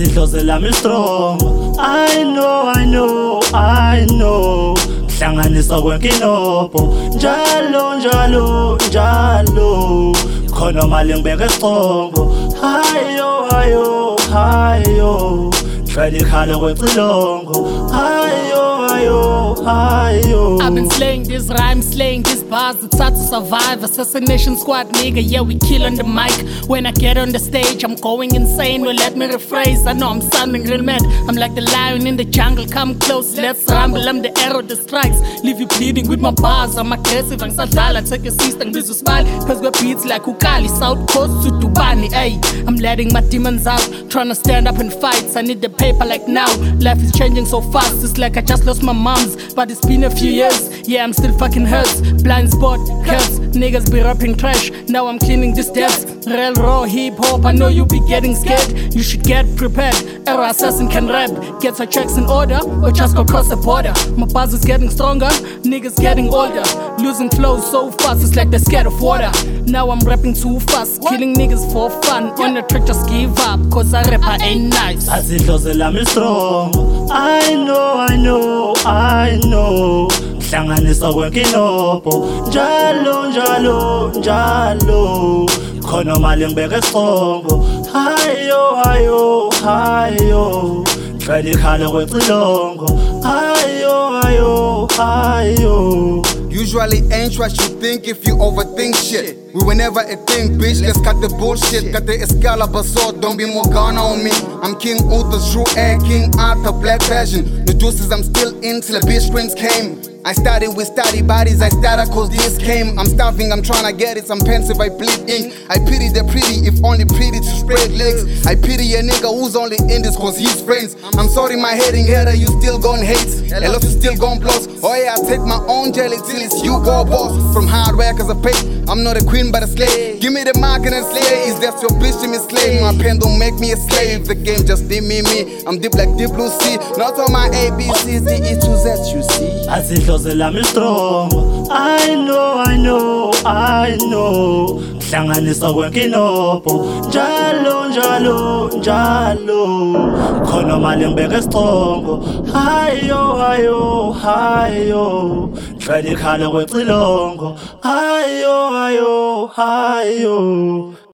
Azidlozi lami strong. I know hlanganisa kwenkinopho njalo njalo njalo khona mali ngibeke esicongo hayo try khalo kwecilongo hayo I've been slaying this rhyme, slaying this bars. It's hard to survive. Assassination squad, nigga, yeah, we kill on the mic. When I get on the stage, I'm going insane. Well, let me rephrase. I know I'm sounding real mad. I'm like the lion in the jungle. Come close, let's rumble. I'm the arrow that strikes. Leave you bleeding with my bars. I'm aggressive, I'm sadala. Take your sister and business smile. Cause we're beats like Ukali, South Coast to Dubani. Ay, I'm letting my demons out. Trying to stand up and fight. I need the paper like now. Life is changing so fast. It's like I just lost my mom's. But it's been a few years, yeah, I'm still fucking hurts. Blind spot, curse, niggas be rapping trash. Now I'm cleaning this debts. Real raw hip hop, I know you be getting scared. You should get prepared. Error assassin can rap. Get her checks in order, or just go cross the border. My buzz is getting stronger, niggas getting older. Losing flow so fast, it's like they're scared of water. Now I'm rapping too fast, killing niggas for fun. On the track, just give up, cause I rap, I ain't nice. Azidlozi lami strong. I know hlanganisa kwenkinopho njalo njalo njalo khona mali ngibeke esicongo hayo try khalo kwecilongo hayo. Usually ain't what you think if you overthink shit. We were never a thing, bitch, let's cut the bullshit. Got the Excalibur sword, don't be Morgana on me. I'm King Uther's true air, King Arthur, Black Passion. The juices I'm still in till the bitch screams came. I started with study bodies, I started cause this came. I'm starving, I'm trying to get it, I'm pensive, I bleed ink. I pity the pretty, if only pretty to spread legs. I pity a nigga who's only in this cause he's friends. I'm sorry my hating hater, you still gon' hate. A lot you still gon' blows. Oh yeah, I take my own jelly till it's you go boss. From hard work as a pay, I'm not a queen but a slave. Give me the mark and slay, is that your bitch to me slave? My pen don't make me a slave, the game just did me. I'm deep like deep blue sea, not on my ABCs, the E to Z you see. Azidlozi lami strong. I know hlanganisa kwenkinopho njalo njalo njalo khona mali ngibeke esicongo hayo try khalo kwecilongo hayo